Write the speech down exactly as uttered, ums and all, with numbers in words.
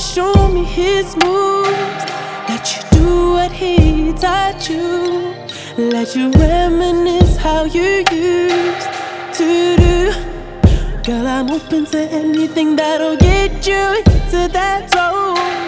show me his moves. Let you do what he taught you. Let you reminisce how you used to do. Girl, I'm open to anything that'll get you to that zone.